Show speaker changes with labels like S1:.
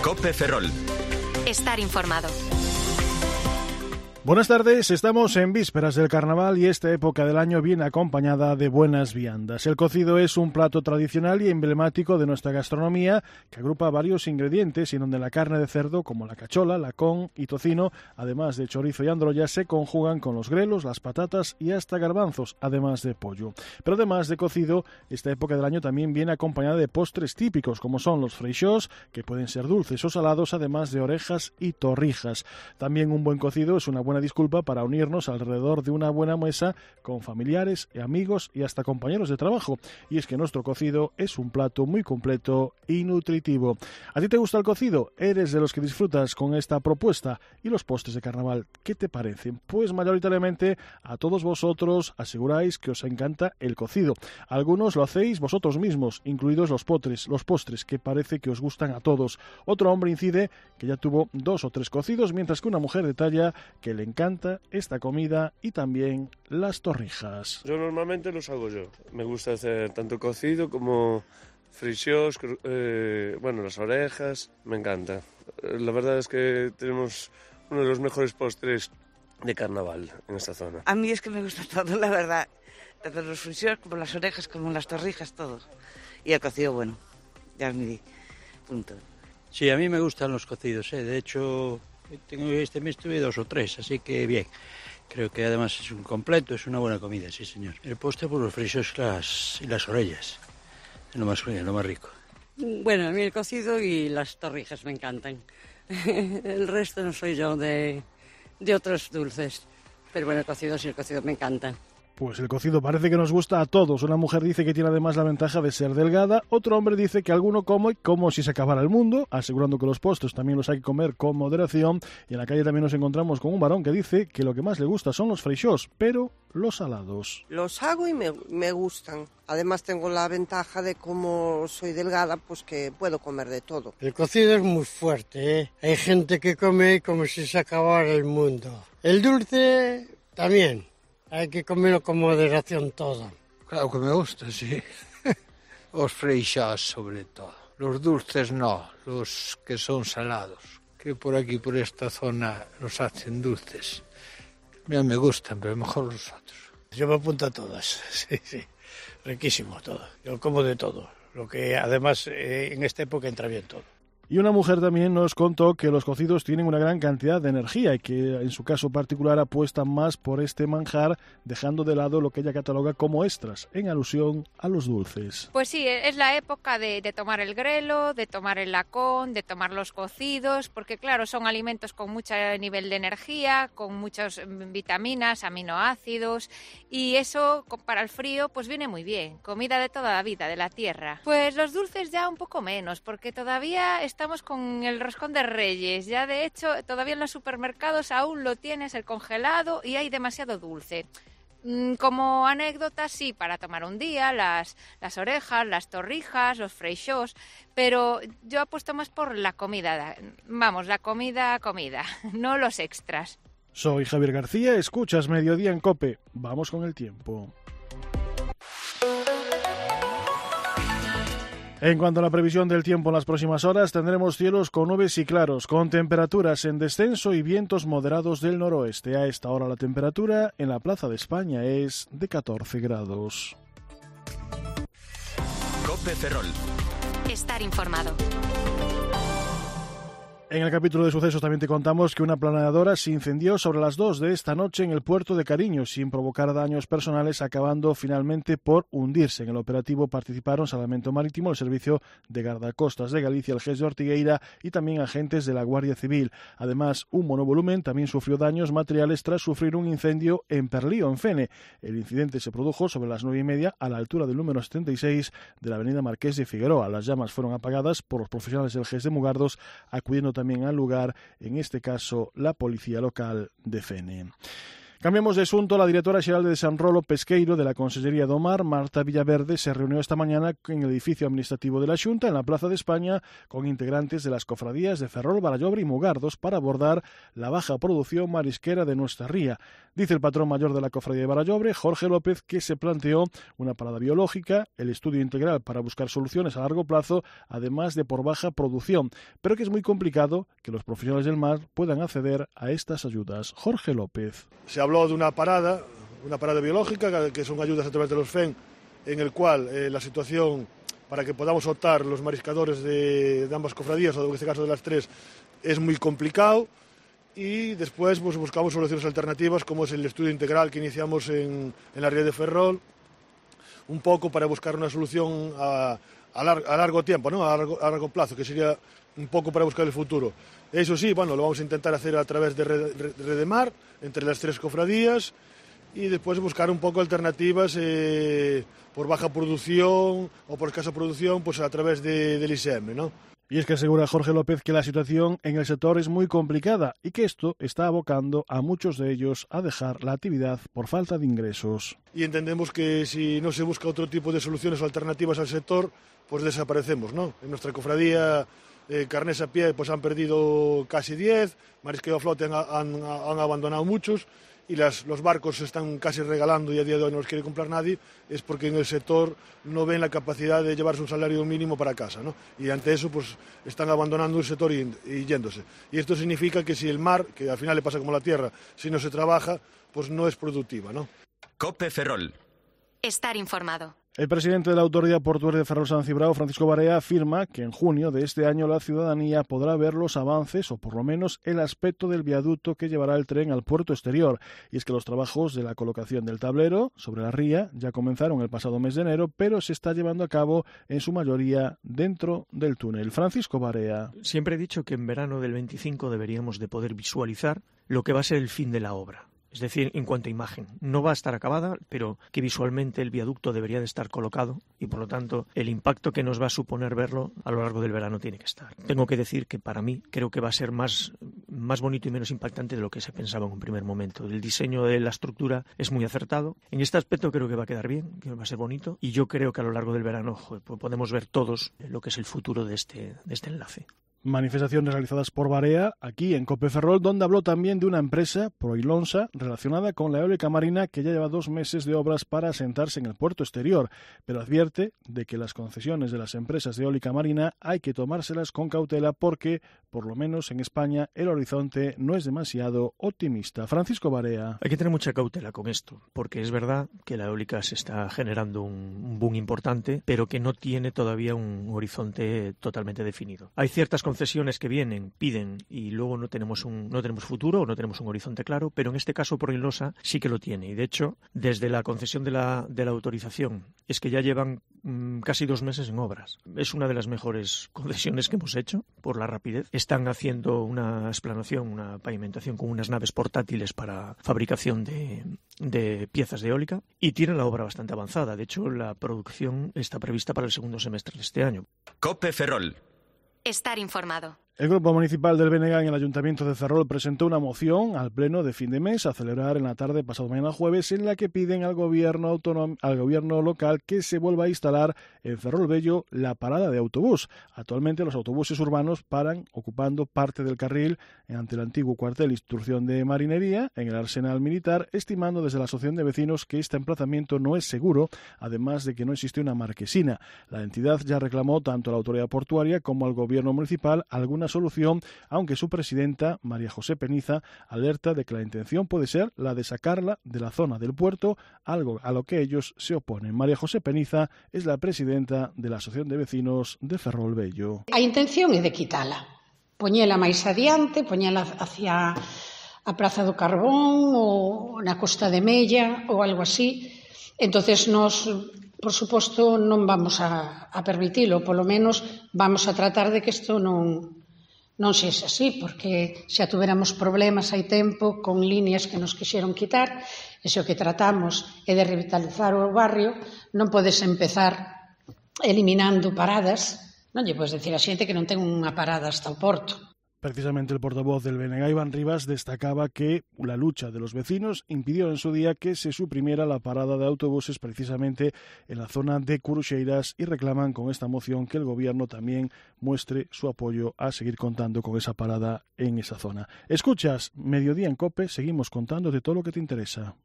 S1: COPE Ferrol.
S2: Estar informado.
S3: Buenas tardes, estamos en vísperas del carnaval y esta época del año viene acompañada de buenas viandas. El cocido es un plato tradicional y emblemático de nuestra gastronomía que agrupa varios ingredientes y donde la carne de cerdo como la cachola, lacón y tocino, además de chorizo y androya, se conjugan con los grelos, las patatas y hasta garbanzos, además de pollo. Pero además de cocido, esta época del año también viene acompañada de postres típicos como son los freixós, que pueden ser dulces o salados, además de orejas y torrijas. También un buen cocido es una buena disculpa para unirnos alrededor de una buena mesa con familiares, amigos y hasta compañeros de trabajo. Y es que nuestro cocido es un plato muy completo y nutritivo. ¿A ti te gusta el cocido? ¿Eres de los que disfrutas con esta propuesta? ¿Y los postres de carnaval? ¿Qué te parecen? Pues mayoritariamente a todos vosotros aseguráis que os encanta el cocido. Algunos lo hacéis vosotros mismos, incluidos los postres que parece que os gustan a todos. Otro hombre incide que ya tuvo 2 o 3 cocidos, mientras que una mujer detalla que le encanta esta comida y también las torrijas.
S4: Yo normalmente los hago yo. Me gusta hacer tanto cocido como freixós, las orejas, me encanta. La verdad es que tenemos uno de los mejores postres de carnaval en esta zona.
S5: A mí es que me gusta todo, la verdad. Tanto los freixós como las orejas, como las torrijas, todo. Y el cocido, bueno, ya es mi punto.
S6: Sí, a mí me gustan los cocidos, de hecho... Este mes tuve 2 o 3, así que bien. Creo que además es un completo, es una buena comida, sí señor. El postre por los freixós y las orellas, es lo más rico.
S7: Bueno, a mí el cocido y las torrijas me encantan. El resto no soy yo de otros dulces, pero bueno, el cocido me encanta.
S3: Pues el cocido parece que nos gusta a todos. Una mujer dice que tiene además la ventaja de ser delgada. Otro hombre dice que alguno come como si se acabara el mundo, asegurando que los postres también los hay que comer con moderación. Y en la calle también nos encontramos con un varón que dice que lo que más le gusta son los freixós, pero los salados.
S8: Los hago y me gustan. Además tengo la ventaja de como soy delgada, pues que puedo comer de todo.
S9: El cocido es muy fuerte, Hay gente que come como si se acabara el mundo. El dulce también. Hay que comerlo con moderación todo.
S10: Claro que me gusta, sí. Os freixós sobre todo. Los dulces no, los que son salados. Que por aquí, por esta zona, los hacen dulces. Mira, me gustan, pero mejor los otros.
S9: Yo me apunto a todas, sí. Riquísimo todo. Yo como de todo. Lo que además en esta época entra bien todo.
S3: Y una mujer también nos contó que los cocidos tienen una gran cantidad de energía y que en su caso particular apuestan más por este manjar, dejando de lado lo que ella cataloga como extras, en alusión a los dulces.
S11: Pues sí, es la época de tomar el grelo, de tomar el lacón, de tomar los cocidos, porque claro, son alimentos con mucho nivel de energía, con muchas vitaminas, aminoácidos, y eso para el frío pues viene muy bien, comida de toda la vida, de la tierra. Pues los dulces ya un poco menos, porque todavía estamos con el roscón de Reyes. Ya de hecho, todavía en los supermercados aún lo tienes el congelado y hay demasiado dulce. Como anécdota, sí, para tomar un día, las orejas, las torrijas, los freixós, pero yo apuesto más por la comida. Vamos, la comida, no los extras.
S3: Soy Javier García, escuchas Mediodía en COPE. Vamos con el tiempo. En cuanto a la previsión del tiempo en las próximas horas, tendremos cielos con nubes y claros, con temperaturas en descenso y vientos moderados del noroeste. A esta hora la temperatura en la Plaza de España es de 14 grados.
S1: COPE Ferrol.
S2: Estar informado.
S3: En el capítulo de sucesos también te contamos que una planeadora se incendió sobre las 2 de esta noche en el puerto de Cariño, sin provocar daños personales, acabando finalmente por hundirse. En el operativo participaron Salvamento Marítimo, el Servicio de Guardacostas de Galicia, el GES de Ortigueira y también agentes de la Guardia Civil. Además, un monovolumen también sufrió daños materiales tras sufrir un incendio en Perlío, en Fene. El incidente se produjo sobre las 9:30 a la altura del número 76 de la avenida Marqués de Figueroa. Las llamas fueron apagadas por los profesionales del GES de Mugardos, acudiendo también al lugar, en este caso, la policía local de Fene. Cambiamos de asunto. La directora xeral de Desenrolo Pesqueiro de la Consellería do Mar, Marta Villaverde, se reunió esta mañana en el edificio administrativo de la Xunta, en la Plaza de España, con integrantes de las cofradías de Ferrol, Barallobre y Mugardos para abordar la baja producción marisquera de nuestra ría. Dice el patrón mayor de la cofradía de Barallobre, Jorge López, que se planteó una parada biológica, el estudio integral para buscar soluciones a largo plazo, además de por baja producción, pero que es muy complicado que los profesionales del mar puedan acceder a estas ayudas. Jorge López.
S1: Se habló de una parada biológica, que son ayudas a través de los FEN, en el cual la situación para que podamos optar los mariscadores de ambas cofradías, o en este caso de las tres, es muy complicado. Y después pues, buscamos soluciones alternativas, como es el estudio integral que iniciamos en la ría de Ferrol, un poco para buscar una solución a largo tiempo, ¿no? a largo plazo, que sería un poco para buscar el futuro. Eso sí, bueno, lo vamos a intentar hacer a través de Redemar, entre las tres cofradías, y después buscar un poco alternativas por baja producción o por escasa producción, pues a través del ISM, ¿no?
S3: Y es que asegura Jorge López que la situación en el sector es muy complicada y que esto está abocando a muchos de ellos a dejar la actividad por falta de ingresos.
S1: Y entendemos que si no se busca otro tipo de soluciones o alternativas al sector, pues desaparecemos, ¿no? En nuestra cofradía carnés a pie pues han perdido casi 10, marisqueo a flote han abandonado muchos, y los barcos se están casi regalando y a día de hoy no los quiere comprar nadie, es porque en el sector no ven la capacidad de llevarse un salario mínimo para casa, ¿no? Y ante eso pues están abandonando el sector y yéndose. Y esto significa que si el mar, que al final le pasa como la tierra, si no se trabaja, pues no es productiva, ¿no?
S12: COPE Ferrol.
S2: Estar informado.
S3: El presidente de la Autoridad Portuaria de Ferrol San Cibrao, Francisco Barea, afirma que en junio de este año la ciudadanía podrá ver los avances, o por lo menos el aspecto del viaducto que llevará el tren al puerto exterior. Y es que los trabajos de la colocación del tablero sobre la ría ya comenzaron el pasado mes de enero, pero se está llevando a cabo en su mayoría dentro del túnel. Francisco Barea.
S13: Siempre he dicho que en verano del 25 deberíamos de poder visualizar lo que va a ser el fin de la obra. Es decir, en cuanto a imagen, no va a estar acabada, pero que visualmente el viaducto debería de estar colocado y, por lo tanto, el impacto que nos va a suponer verlo a lo largo del verano tiene que estar. Tengo que decir que para mí creo que va a ser más bonito y menos impactante de lo que se pensaba en un primer momento. El diseño de la estructura es muy acertado. En este aspecto creo que va a quedar bien, que va a ser bonito, y yo creo que a lo largo del verano podemos ver todos lo que es el futuro de este enlace.
S3: Manifestaciones realizadas por Barea aquí en COPE Ferrol, donde habló también de una empresa, Proilonsa, relacionada con la eólica marina, que ya lleva 2 meses de obras para asentarse en el puerto exterior, pero advierte de que las concesiones de las empresas de eólica marina hay que tomárselas con cautela porque, por lo menos en España, el horizonte no es demasiado optimista. Francisco Barea.
S13: Hay que tener mucha cautela con esto, porque es verdad que la eólica se está generando un boom importante, pero que no tiene todavía un horizonte totalmente definido. Hay ciertas concesiones que vienen, piden y luego no tenemos futuro o no tenemos un horizonte claro, pero en este caso Proilonsa sí que lo tiene, y de hecho desde la concesión de la autorización es que ya llevan casi 2 meses en obras. Es una de las mejores concesiones que hemos hecho por la rapidez. Están haciendo una explanación, una pavimentación con unas naves portátiles para fabricación de piezas de eólica y tienen la obra bastante avanzada. De hecho, la producción está prevista para el segundo semestre de este año.
S12: COPE Ferrol.
S2: Estar informado.
S3: El Grupo Municipal del BNG en el Ayuntamiento de Ferrol presentó una moción al Pleno de fin de mes a celebrar en la tarde pasado mañana jueves, en la que piden al gobierno local que se vuelva a instalar en Ferrol Bello la parada de autobús. Actualmente los autobuses urbanos paran ocupando parte del carril ante el antiguo cuartel de instrucción de marinería en el Arsenal Militar, estimando desde la Asociación de Vecinos que este emplazamiento no es seguro, además de que no existe una marquesina. La entidad ya reclamó tanto a la autoridad portuaria como al gobierno municipal alguna solución, aunque su presidenta, María José Peniza, alerta de que la intención puede ser la de sacarla de la zona del puerto, algo a lo que ellos se oponen. María José Peniza es la presidenta de la Asociación de Vecinos de Ferrol Bello.
S14: A intención é de quitala, poñela máis adiante, poñela hacia a Praza do Carbón ou na Costa de Mella ou algo así. Entonces nos, por suposto, non vamos a permitilo, polo menos vamos a tratar de que isto non sexa así, porque xa tuveramos problemas hai tempo con líneas que nos quixeron quitar, e se o que tratamos é de revitalizar o barrio, non podes empezar eliminando paradas, non lle podes decir a xente que non ten unha parada hasta o porto.
S3: Precisamente el portavoz del BNG, Iván Rivas, destacaba que la lucha de los vecinos impidió en su día que se suprimiera la parada de autobuses precisamente en la zona de Curuxeiras y reclaman con esta moción que el gobierno también muestre su apoyo a seguir contando con esa parada en esa zona. Escuchas Mediodía en COPE, seguimos contándote todo lo que te interesa.